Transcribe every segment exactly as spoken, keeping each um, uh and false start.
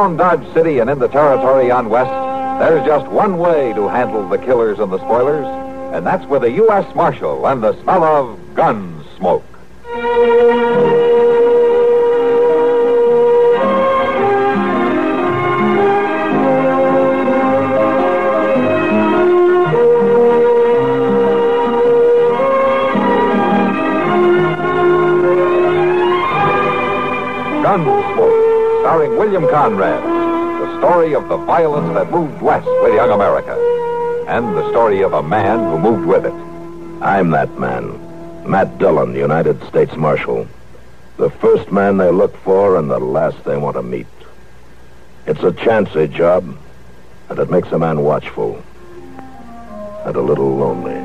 around Dodge City and in the territory on West, there's just one way to handle the killers and the spoilers, and that's with a U S Marshal and the smell of gun smoke. Gunsmoke, starring William Conrad. The story of the violence that moved west with young America. And the story of a man who moved with it. I'm that man. Matt Dillon, United States Marshal. The first man they look for and the last they want to meet. It's a chancy job, and it makes a man watchful. And a little lonely.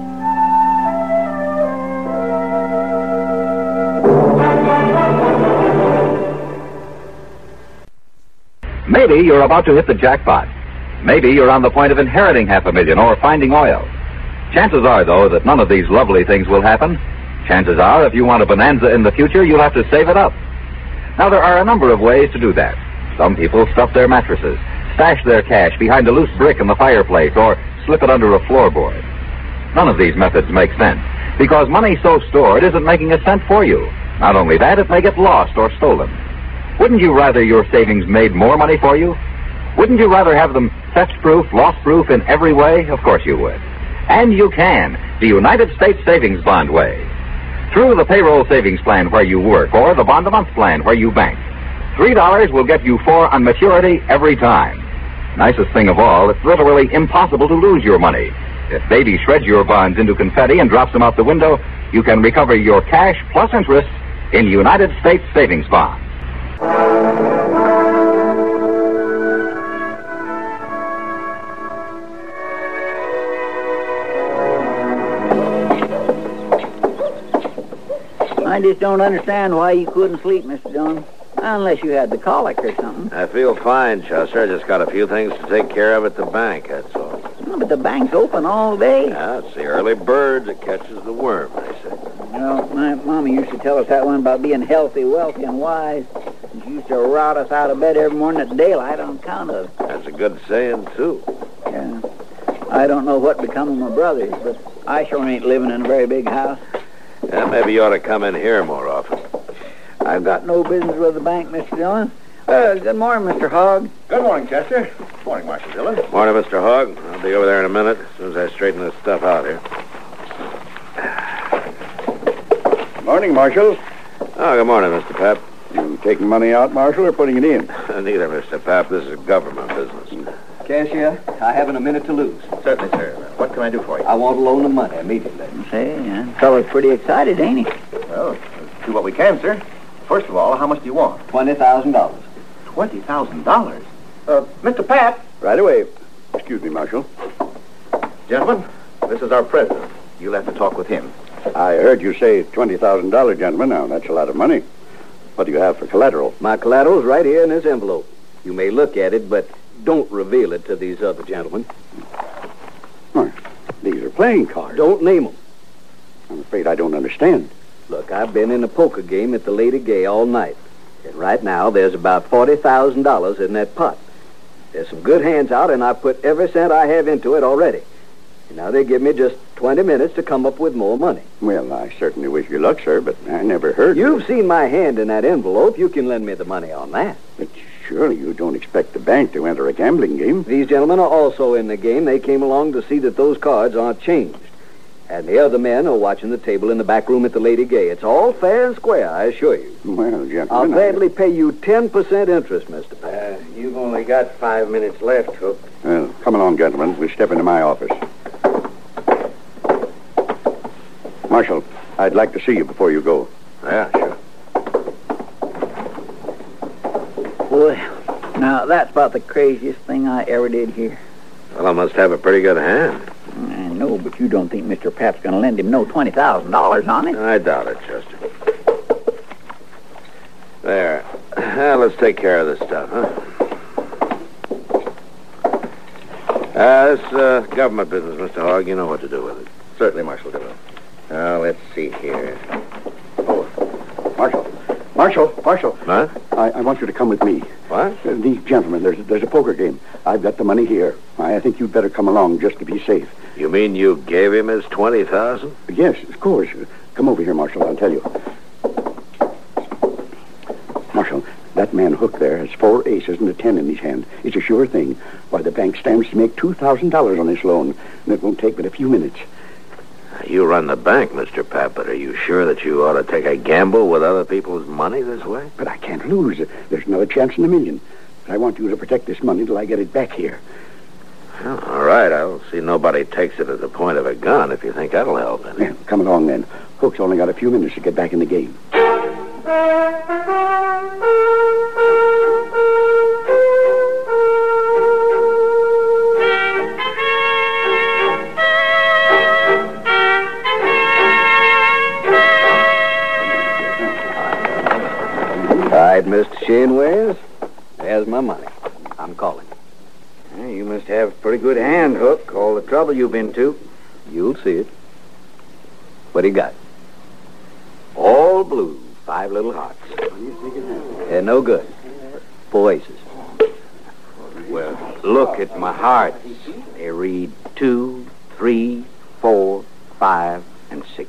Maybe you're about to hit the jackpot. Maybe you're on the point of inheriting half a million or finding oil. Chances are, though, that none of these lovely things will happen. Chances are, if you want a bonanza in the future, you'll have to save it up. Now, there are a number of ways to do that. Some people stuff their mattresses, stash their cash behind a loose brick in the fireplace, or slip it under a floorboard. None of these methods make sense, because money so stored isn't making a cent for you. Not only that, it may get lost or stolen. Wouldn't you rather your savings made more money for you? Wouldn't you rather have them theft-proof, loss-proof in every way? Of course you would. And you can, the United States Savings Bond way. Through the payroll savings plan where you work, or the bond-a-month plan where you bank. Three dollars will get you four on maturity every time. Nicest thing of all, it's literally impossible to lose your money. If Baby shreds your bonds into confetti and drops them out the window, you can recover your cash plus interest in United States Savings Bonds. I just don't understand why you couldn't sleep, Mister Dillon. Unless you had the colic or something. I feel fine, Chester. I just got a few things to take care of at the bank, that's all. Oh, but the bank's open all day. Yeah, it's the early bird that catches the worm, they say. You know, my mommy used to tell us that one about being healthy, wealthy, and wise. And she used to rout us out of bed every morning at daylight on account of it. That's a good saying, too. Yeah. I don't know what become of my brothers, but I sure ain't living in a very big house. Yeah, maybe you ought to come in here more often. I've got no business with the bank, Mister Dillon. Uh, good morning, Mister Hogg. Good morning, Chester. Good morning, Marshal Dillon. Morning, Mister Hogg. I'll be over there in a minute, as soon as I straighten this stuff out here. Morning, Marshal. Oh, good morning, Mister Pap. You taking money out, Marshal, or putting it in? Neither, Mister Pap. This is government business. Cashier, I haven't a minute to lose. Certainly, sir. What can I do for you? I want to loan the money immediately. Say, that fellow's pretty excited, ain't he? Well, let's do what we can, sir. First of all, how much do you want? Twenty thousand dollars. Twenty thousand dollars? Uh, Mister Pat. Right away. Excuse me, Marshal. Gentlemen, this is our president. You'll have to talk with him. I heard you say twenty thousand dollars, gentlemen. Now, that's a lot of money. What do you have for collateral? My collateral's right here in this envelope. You may look at it, but don't reveal it to these other gentlemen. Oh, these are playing cards. Don't name them. I'm afraid I don't understand. Look, I've been in a poker game at the Lady Gay all night. And right now, there's about forty thousand dollars in that pot. There's some good hands out, and I've put every cent I have into it already. And now they give me just twenty minutes to come up with more money. Well, I certainly wish you luck, sir, but I never heard... You've seen my hand in that envelope. You can lend me the money on that. But surely you don't expect the bank to enter a gambling game. These gentlemen are also in the game. They came along to see that those cards aren't changed. And the other men are watching the table in the back room at the Lady Gay. It's all fair and square, I assure you. Well, gentlemen... I'll gladly pay you ten percent interest, Mister Pat. Uh, you've only got five minutes left, Hook. Well, come along, gentlemen. We'll step into my office. Marshal, I'd like to see you before you go. Yeah, sure. Well, now, that's about the craziest thing I ever did hear. Well, I must have a pretty good hand. I know, but you don't think Mister Pap's going to lend him no twenty thousand dollars on it? I doubt it, Chester. There. Now, let's take care of this stuff, huh? Uh, this uh, government business, Mister Hogg, you know what to do with it. Certainly, Marshal Dillon. Now, let's see here. Oh, Marshal. Marshal, Marshal. Huh? I, I want you to come with me. What? Uh, these gentlemen, there's, there's a poker game. I've got the money here. I think you'd better come along just to be safe. You mean you gave him his twenty thousand? Yes, of course. Come over here, Marshal. I'll tell you. Marshal, that man Hook there has four aces and a ten in his hand. It's a sure thing. Why, the bank stands to make two thousand dollars on this loan, and it won't take but a few minutes. You run the bank, Mister Pap, but are you sure that you ought to take a gamble with other people's money this way? But I can't lose. There's another chance in a million. But I want you to protect this money till I get it back here. Well, all right, I'll see nobody takes it as a point of a gun if you think that'll help any. Yeah, come along then. Hook's only got a few minutes to get back in the game. All right, Mister Shinways, there's my money. I'm calling. Yeah, you must have a pretty good hand, Hook, all the trouble you've been to. You'll see it. What do you got? All blue, five little hearts. Yeah, no good. Four aces. Well, look at my hearts. They read two, three, four, five, and six.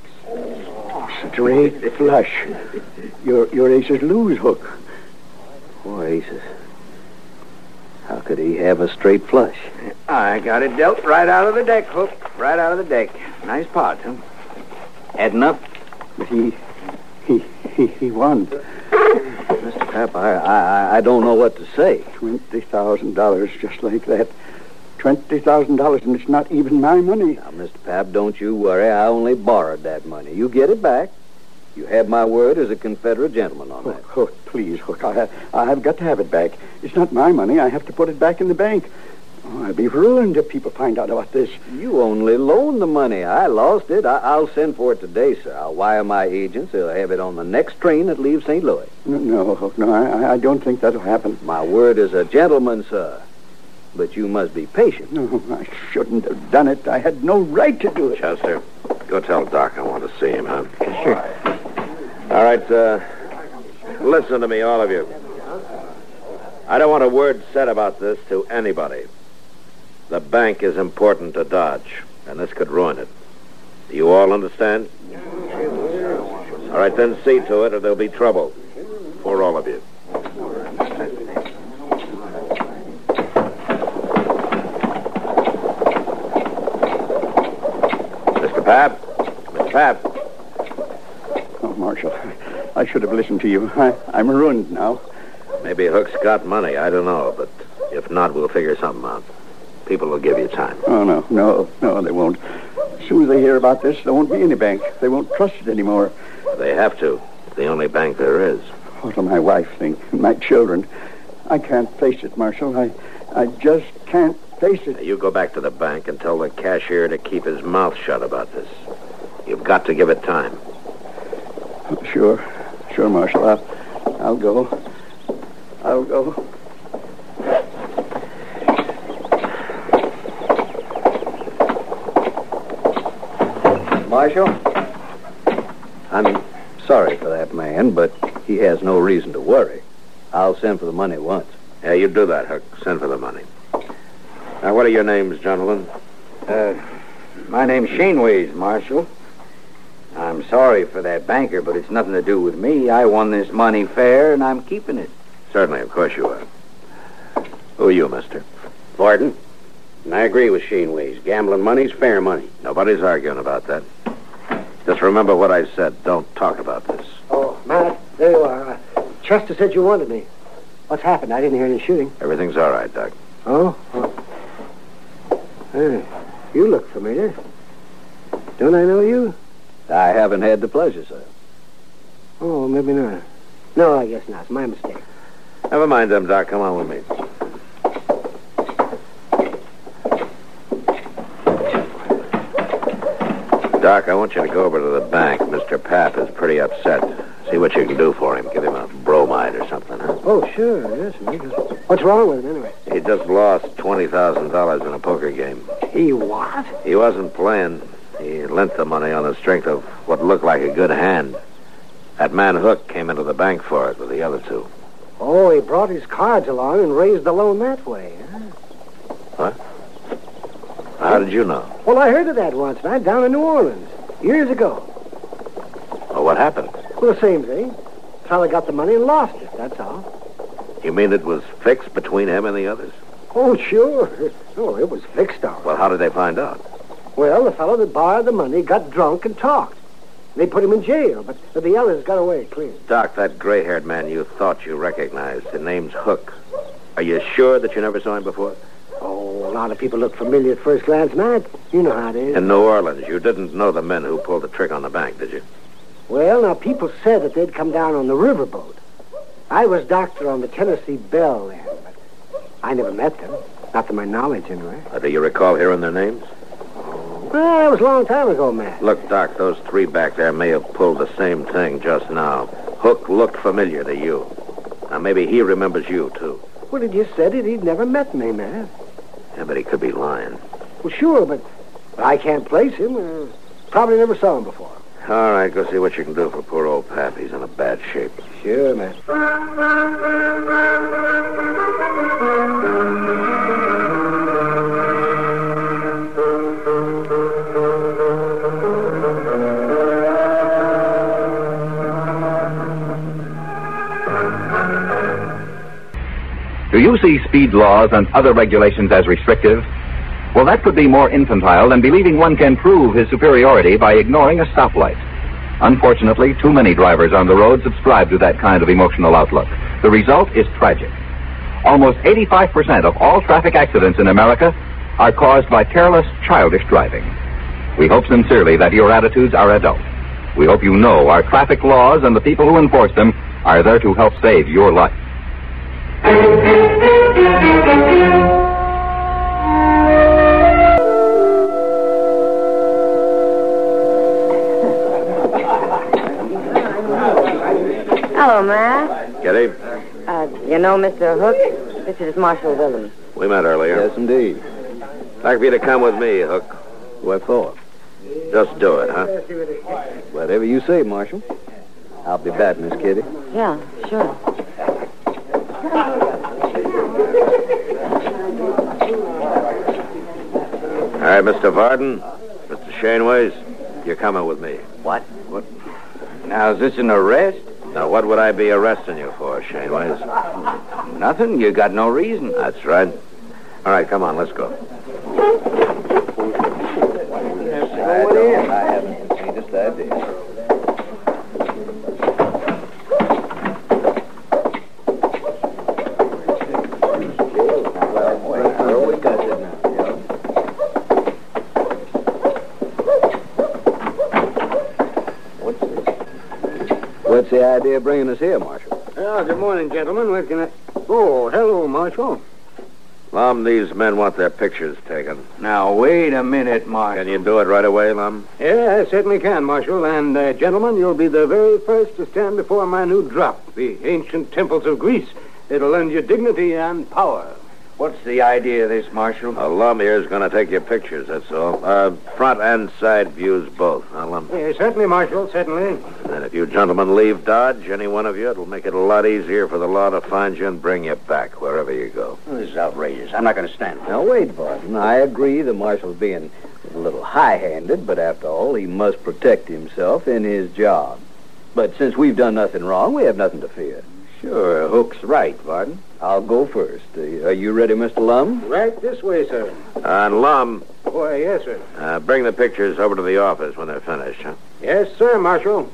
Straight flush. Your your aces lose, Hook. Four aces. How could he have a straight flush? I got it dealt right out of the deck, Hook. Right out of the deck. Nice pot, huh? Had enough? But he he he, he won. Mister Pap, I, I I don't know what to say. Twenty thousand dollars, just like that. Twenty thousand dollars, and it's not even my money. Now, Mister Pap, don't you worry. I only borrowed that money. You get it back. You have my word as a Confederate gentleman on that. Hook, Hook, please, Hook. I, I've got to have it back. It's not my money. I have to put it back in the bank. Oh, I'd be ruined if people find out about this. You only loaned the money. I lost it. I, I'll send for it today, sir. I'll wire my agents. They'll have it on the next train that leaves Saint Louis. No, no, Hook, no. I, I don't think that'll happen. My word as a gentleman, sir. But you must be patient. No, I shouldn't have done it. I had no right to do it. Chester, go tell Doc I want to see him, huh? Sure. All right, uh, listen to me, all of you. I don't want a word said about this to anybody. The bank is important to Dodge, and this could ruin it. Do you all understand? All right, then see to it or there'll be trouble for all of you. Mister Pap? Mister Pap? Oh, Marshal, I should have listened to you. I, I'm ruined now. Maybe Hook's got money, I don't know, but if not, we'll figure something out. People will give you time. Oh, no, no, no, they won't. As soon as they hear about this, there won't be any bank. They won't trust it anymore. They have to. It's the only bank there is. What'll my wife think? And my children? I can't face it, Marshal. I, I just can't face it. Now, you go back to the bank and tell the cashier to keep his mouth shut about this. You've got to give it time. Sure. Sure, Marshal. I'll, I'll go. I'll go. Marshal, I'm sorry for that man, but he has no reason to worry. I'll send for the money once. Yeah, you do that, Hook. Send for the money. Now, what are your names, gentlemen? Uh, my name's Shaneways, Marshal. I'm sorry for that banker, but it's nothing to do with me. I won this money fair, and I'm keeping it. Certainly, of course you are. Who are you, mister? Varden. And I agree with Shaneways. Gambling money's fair money. Nobody's arguing about that. Just remember what I said. Don't talk about this. Oh, Matt, there you are. Uh, Chester said you wanted me. What's happened? I didn't hear any shooting. Everything's all right, Doc. Oh? oh. Hey, you look familiar. Don't I know you? I haven't had the pleasure, sir. Oh, maybe not. No, I guess not. It's my mistake. Never mind them, Doc. Come on with me. Doc, I want you to go over to the bank. Mister Pap is pretty upset. See what you can do for him. Give him a bromide or something, huh? Oh, sure. Yes, what's wrong with him, anyway? He just lost twenty thousand dollars in a poker game. He what? He wasn't playing. He lent the money on the strength of what looked like a good hand. That man Hook came into the bank for it with the other two. Oh, he brought his cards along and raised the loan that way, huh? What? How did you know? Well, I heard of that once, man, down in New Orleans, years ago. Well, what happened? Well, the same thing. Fella got the money and lost it, that's all. You mean it was fixed between him and the others? Oh, sure. Oh, it was fixed all right. Well, how did they find out? Well, the fellow that borrowed the money got drunk and talked. They put him in jail, but the others got away clean. Doc, that gray-haired man you thought you recognized, his name's Hook. Are you sure that you never saw him before? Oh, a lot of people look familiar at first glance, Matt. You know how it is. In New Orleans, you didn't know the men who pulled the trick on the bank, did you? Well, now, people said that they'd come down on the riverboat. I was doctor on the Tennessee Belle then, but I never met them. Not to my knowledge, anyway. Uh, do you recall hearing their names? Well, it was a long time ago, Matt. Look, Doc, those three back there may have pulled the same thing just now. Hook looked familiar to you. Now, maybe he remembers you, too. Well, he just said it. He'd never met me, Matt. Yeah, but he could be lying. Well, sure, but I can't place him. Uh, probably never saw him before. All right, go see what you can do for poor old Pap. He's in a bad shape. Sure, Matt. Do you see speed laws and other regulations as restrictive? Well, that could be more infantile than believing one can prove his superiority by ignoring a stoplight. Unfortunately, too many drivers on the road subscribe to that kind of emotional outlook. The result is tragic. Almost eighty-five percent of all traffic accidents in America are caused by careless, childish driving. We hope sincerely that your attitudes are adult. We hope you know our traffic laws and the people who enforce them are there to help save your life. Hello, Matt. Kitty? Uh, you know Mister Hook? This is Marshal Willems. We met earlier. Yes, indeed. I'd like for you to come with me, Hook. What for? Just do it, huh? Whatever you say, Marshal. I'll be back, Miss Kitty. Yeah, sure. All right, Mister Varden, Mister Shaneways, you're coming with me. What? What? Now, is this an arrest? Now, what would I be arresting you for, Shaneways? Nothing. You got no reason. That's right. All right, come on, let's go. I don't. I haven't the faintest idea. What's the idea of bringing us here, Marshal? Oh, good morning, gentlemen. What can I... Oh, hello, Marshal. Lum, these men want their pictures taken. Now, wait a minute, Marshal. Can you do it right away, Lum? Yeah, I certainly can, Marshal. And, uh, gentlemen, you'll be the very first to stand before my new drop, the ancient temples of Greece. It'll lend you dignity and power. What's the idea of this, Marshal? A Lum here's going to take your pictures, that's all. Uh, front and side views both, huh, Lum? Yeah, certainly, Marshal, certainly. And if you gentlemen leave Dodge, any one of you, it'll make it a lot easier for the law to find you and bring you back wherever you go. Oh, this is outrageous. I'm not going to stand it. Now, wait, Barton. I agree the Marshal's being a little high-handed, but after all, he must protect himself in his job. But since we've done nothing wrong, we have nothing to fear. Sure, Hook's right, Varden. I'll go first. Uh, are you ready, Mister Lum? Right this way, sir. And Lum, Why, yes, sir. uh, bring the pictures over to the office when they're finished, huh? Yes, sir, Marshal.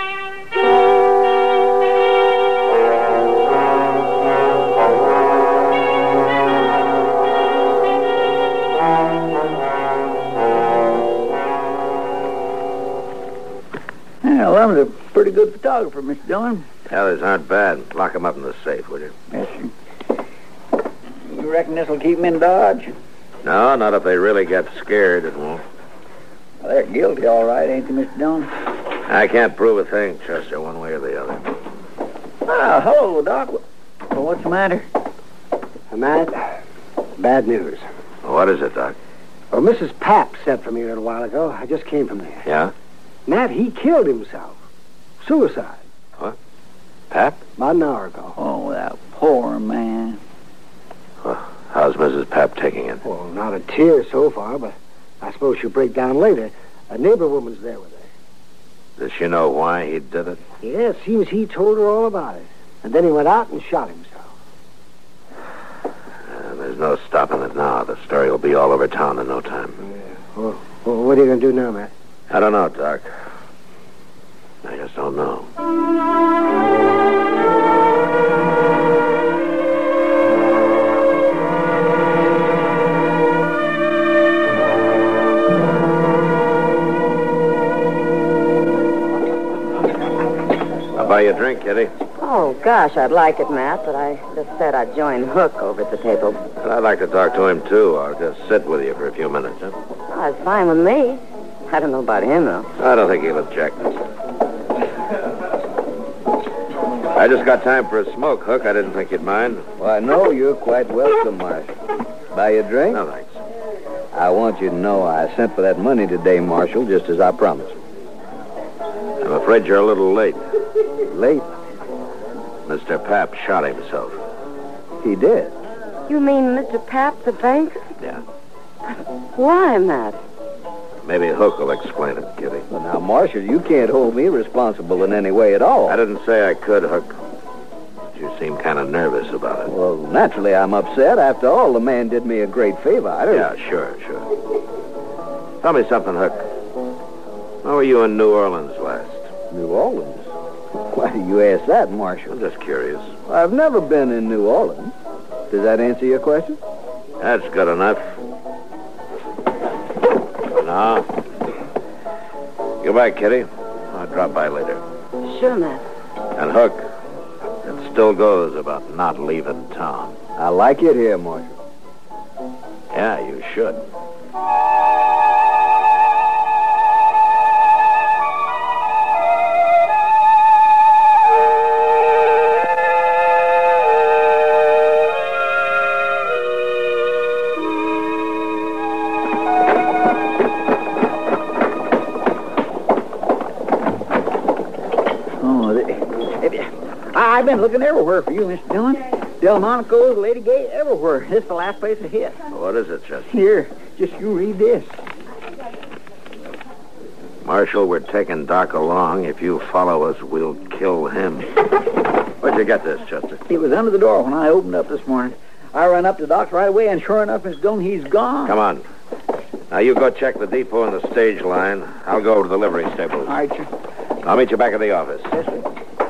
Yeah, well, I'm a pretty good photographer, Mister Dillon. Others aren't bad. Lock them up in the safe, will you? Yes, sir. You reckon this'll keep them in Dodge? No, not if they really get scared, it won't. Well, they're guilty, all right, ain't they, Mister Dillon? I can't prove a thing, Chester, one way or the other. Well, hello, Doc. Well, what's the matter? Matt, bad news. What is it, Doc? Well, Missus Papp sent for me a little while ago. I just came from there. Yeah? Matt, he killed himself. Suicide. What? Pap? About an hour ago. Oh, that Poor man. Well, how's Missus Pap taking it? Well, not a tear so far, but I suppose she'll break down later. A neighbor woman's there with her. Does she know why he did it? Yeah, it seems he told her all about it. And then he went out and shot himself. Uh, there's no stopping it now. The story will be all over town in no time. Yeah. Well, well what are you going to do now, Matt? I don't know, Doc. I just don't know. I'll buy you a drink, Kitty. Oh, gosh, I'd like it, Matt, but I just said I'd join Hook over at the table. And I'd like to talk to him, too. I'll just sit with you for a few minutes, huh? Oh, it's fine with me. I don't know about him, though. I don't think he'll object. I just got time for a smoke, Hook. I didn't think you'd mind. Why, no, you're quite welcome, Marshal. Buy you a drink? No, thanks. I want you to know I sent for that money today, Marshal, just as I promised. I'm afraid you're a little late. Late? Mister Pap shot himself. He did? You mean Mister Pap, the banker? Yeah. Why, Matt? Maybe Hook will explain it, Kitty. Well, now, Marshal, you can't hold me responsible in any way at all. I didn't say I could, Hook. But you seem kind of nervous about it. Well, naturally, I'm upset. After all, the man did me a great favor. I don't... Yeah, sure, sure. Tell me something, Hook. How were you in New Orleans last? New Orleans? Why do you ask that, Marshal? I'm just curious. I've never been in New Orleans. Does that answer your question? That's good enough. Now, goodbye, Kitty. I'll drop by later. Sure, Matt. And Hook, it still goes about not leaving town. I like it here, Marshal. Yeah, you should. I've been looking everywhere for you, Mister Dillon. Delmonico's, Lady Gay, everywhere. This is the last place I hit. What is it, Chester? Here, just you read this. Marshal, we're taking Doc along. If you follow us, we'll kill him. Where'd you get this, Chester? It was under the door when I opened up this morning. I ran up to Doc's right away, and sure enough, Mister Dillon, he's gone. Come on. Now, you go check the depot and the stage line. I'll go to the livery stables. All right, sir. I'll meet you back at the office. Yes, sir.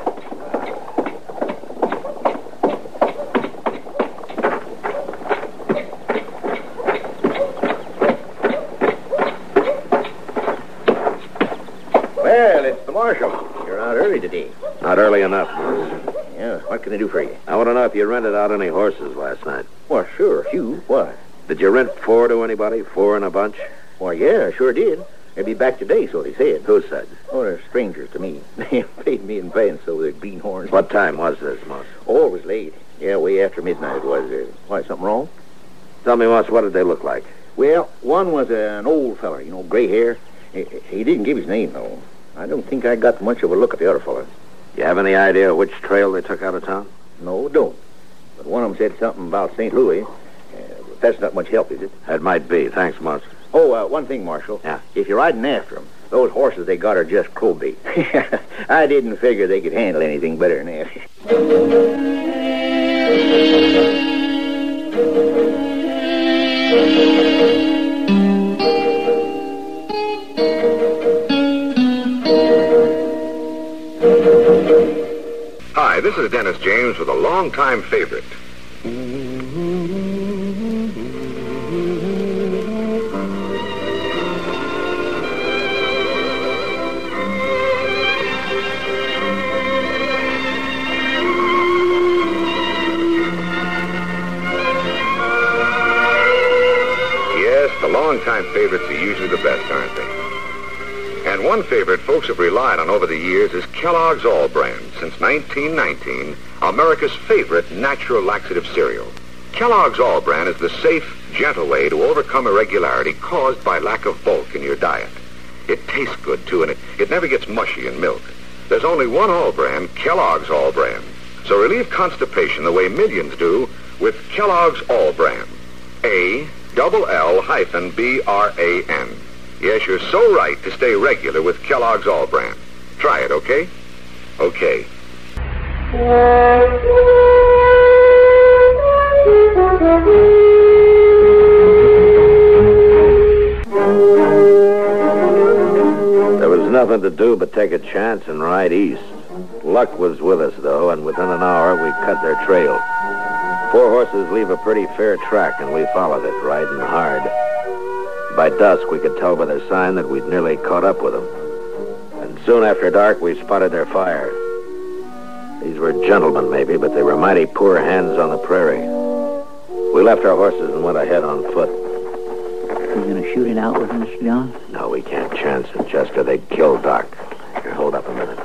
Well, it's the marshal. You're out early today. Not early enough. Yeah, what can I do for you? I want to know if you rented out any horses last night. Well, sure, a few. What? Did you rent four to anybody? Four in a bunch? Well, yeah, I sure did. They'll be back today, so they said. Who said? Oh, they're strangers to me. They paid me in advance over their bean horns. What time was this, Moss? Oh, it was late. Yeah, way after midnight it was. Uh, why, something wrong? Tell me, Moss, what did they look like? Well, one was an old feller, you know, gray hair. He, he didn't give his name, though. I don't think I got much of a look at the other fella. You have any idea which trail they took out of town? No, don't. But one of them said something about Saint Louis. Uh, that's not much help, is it? That might be. Thanks, Moss. Oh, uh, one thing, Marshal. Yeah? If you're riding after them, those horses they got are just crow bait. I didn't figure they could handle anything better than that. Hi, this is Dennis James with a longtime favorite. Yes, the longtime favorites are usually the best, aren't they? And one favorite folks have relied on over the years is Kellogg's All Brand. Since nineteen nineteen, America's favorite natural laxative cereal. Kellogg's All Brand is the safe, gentle way to overcome irregularity caused by lack of bulk in your diet. It tastes good, too, and it, it never gets mushy in milk. There's only one All Brand, Kellogg's All Brand. So relieve constipation the way millions do with Kellogg's All Bran. A double L hyphen B R A N. Yes, you're so right to stay regular with Kellogg's All Bran. Try it, okay? Okay. There was nothing to do but take a chance and ride east. Luck was with us, though, and within an hour we cut their trail. Four horses leave a pretty fair track, and we followed it, riding hard. By dusk, we could tell by their sign that we'd nearly caught up with them. And soon after dark, we spotted their fire. These were gentlemen, maybe, but they were mighty poor hands on the prairie. We left our horses and went ahead on foot. You going to shoot it out with Mister Dillon? No, we can't chance it, Chester. They'd kill Doc. Here, hold up a minute.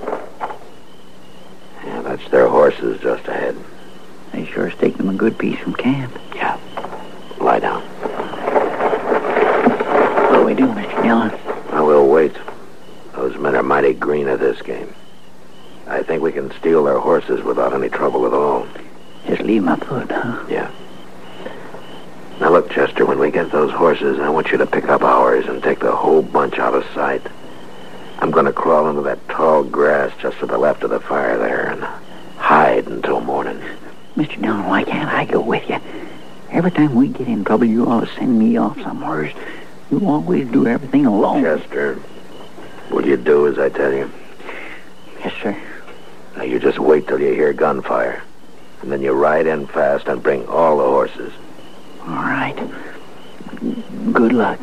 Yeah, that's their horses just ahead. They sure staked them a good piece from camp. Yeah. Lie down. What do we do, Mister Dillon? Well, we'll wait. Those men are mighty green at this game. I think we can steal their horses without any trouble at all. Just leave my foot, huh? Yeah. Now look, Chester, when we get those horses, I want you to pick up ours and take the whole bunch out of sight. I'm going to crawl into that tall grass just to the left of the fire there and hide until morning. Mister Dillon, why can't I go with you? Every time we get in trouble, you always send me off somewhere. You always do everything alone. Chester, will you do as I tell you? Yes, sir. Now you just wait till you hear gunfire. And then you ride in fast and bring all the horses. All right. Good luck.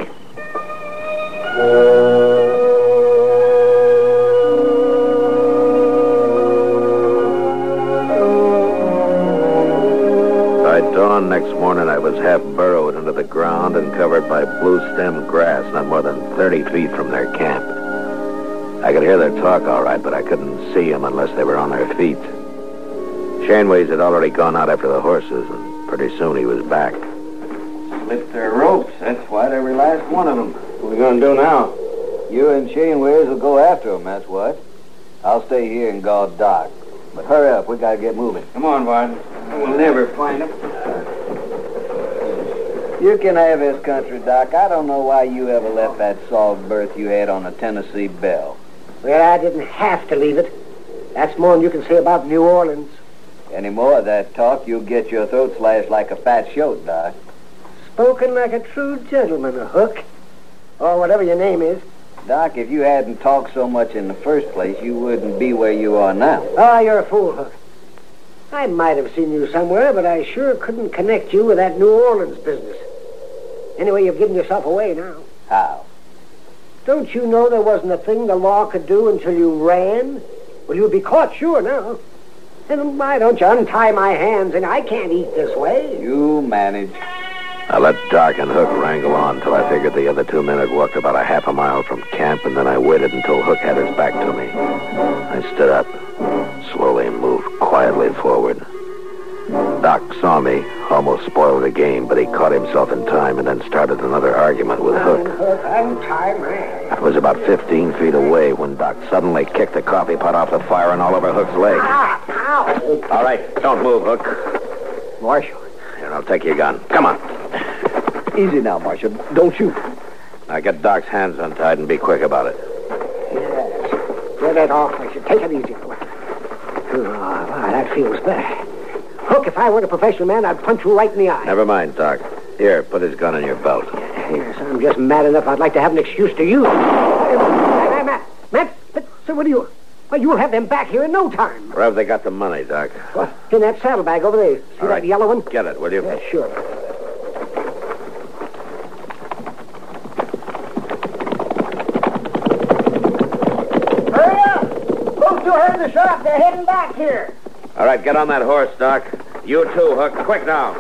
By dawn next morning, I was half burrowed into the ground and covered by blue-stemmed grass not more than thirty feet from their camp. I could hear their talk all right, but I couldn't see them unless they were on their feet. Shaneways had already gone out after the horses, and pretty soon he was back. Slipped their ropes. That's what, every last one of them. What are we going to do now? You and Shaneways will go after them, that's what. I'll stay here and guard Doc. But hurry up, we got to get moving. Come on, Varden. We'll never find them. You can have this country, Doc. I don't know why you ever left that soft berth you had on the Tennessee Belle. Well, I didn't have to leave it. That's more than you can say about New Orleans. Any more of that talk, you'll get your throat slashed like a fat shoat, Doc. Spoken like a true gentleman, a Hook. Or whatever your name is. Doc, if you hadn't talked so much in the first place, you wouldn't be where you are now. Ah, you're a fool, Hook. I might have seen you somewhere, but I sure couldn't connect you with that New Orleans business. Anyway, you've given yourself away now. How? Don't you know there wasn't a thing the law could do until you ran? Well, you'd be caught sure now. And why don't you untie my hands, and I can't eat this way. You manage. I let Doc and Hook wrangle on till I figured the other two men had walked about a half a mile from camp, and then I waited until Hook had his back to me. I stood up, slowly moved quietly forward. Doc saw me, almost spoiled the game, but he caught himself in time and then started another argument with Hook. Hook, untie my hands. I was about fifteen feet away when Doc suddenly kicked the coffee pot off the fire and all over Hook's leg. Ah, ow. All right, don't move, Hook. Marshal. Here, I'll take your gun. Come on. Easy now, Marshal. Don't shoot. Now get Doc's hands untied and be quick about it. Yes. Get that off, Marshal. Take it easy. Oh, wow, that feels better. Hook, if I were a professional man, I'd punch you right in the eye. Never mind, Doc. Here, put his gun in your belt. Yes, I'm just mad enough I'd like to have an excuse to use. Matt, Matt, Matt, Matt, so what do you... Well, you'll have them back here in no time. Where have they got the money, Doc? What? In that saddlebag over there. See All that right. yellow one? Get it, will you? Yeah, sure. Hurry up! Those two heard the shot. They're heading back here. All right, get on that horse, Doc. You too, Hook. Quick now.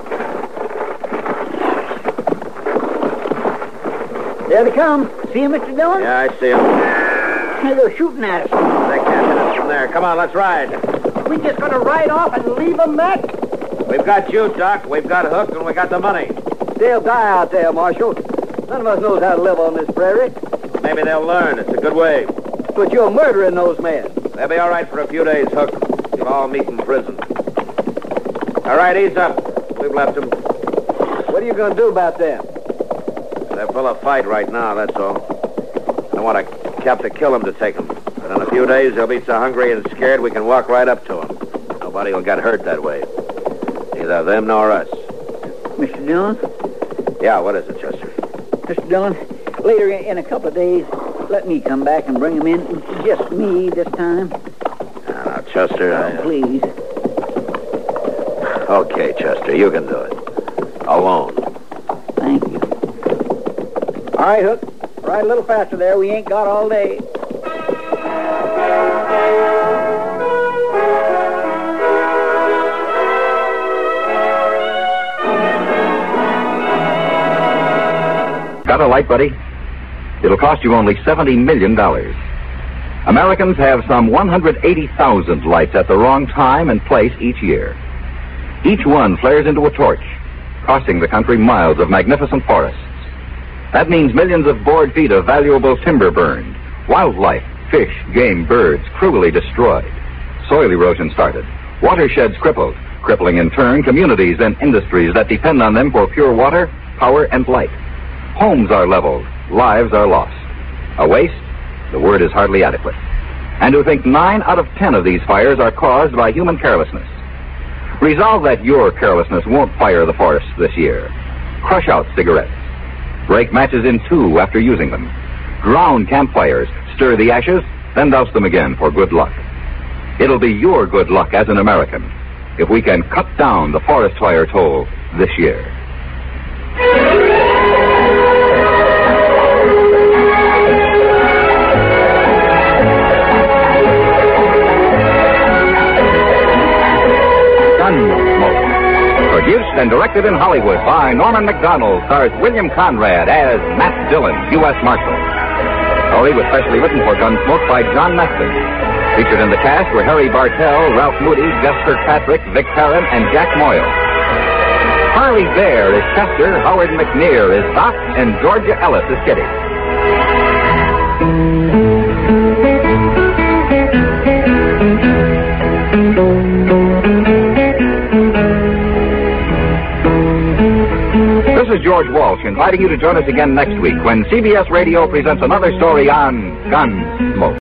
There they come. See him, Mister Dillon? Yeah, I see him. Hey, they're shooting at us. They can't hit us from there. Come on, let's ride. We just gonna ride off and leave them, Matt? We've got you, Doc. We've got Hook, and we got the money. They'll die out there, Marshal. None of us knows how to live on this prairie. Maybe they'll learn. It's a good way. But you're murdering those men. They'll be all right for a few days, Hook. We'll all meet in prison. All right, ease up. We've left them. What are you going to do about them? They're full of fight right now, that's all. I don't want to have to kill them to take them. But in a few days, they'll be so hungry and scared we can walk right up to them. Nobody will get hurt that way. Neither them nor us. Mister Dillon? Yeah, what is it, Chester? Mister Dillon, later in a couple of days, let me come back and bring him in. Just me this time. Now, now Chester, Oh, I... please. Okay, Chester, you can do it. Alone. Thank you. All right, Hook. Ride a little faster there. We ain't got all day. Got a light, buddy? It'll cost you only seventy million dollars. Americans have some one hundred eighty thousand lights at the wrong time and place each year. Each one flares into a torch, costing the country miles of magnificent forests. That means millions of board feet of valuable timber burned, wildlife, fish, game, birds cruelly destroyed, soil erosion started, watersheds crippled, crippling in turn communities and industries that depend on them for pure water, power, and light. Homes are leveled, lives are lost. A waste? The word is hardly adequate. And to think nine out of ten of these fires are caused by human carelessness. Resolve that your carelessness won't fire the forests this year. Crush out cigarettes. Break matches in two after using them. Drown campfires, stir the ashes, then douse them again for good luck. It'll be your good luck as an American if we can cut down the forest fire toll this year. Produced and directed in Hollywood by Norman Macdonald, stars William Conrad as Matt Dillon, U S Marshal. Story was specially written for Gunsmoke by John Maston. Featured in the cast were Harry Bartell, Ralph Moody, Gus Kirkpatrick, Vic Perrin, and Jack Moyle. Harley Bear is Chester, Howard McNear is Doc, and Georgia Ellis is Kitty. This is George Walsh inviting you to join us again next week when C B S Radio presents another story on guns.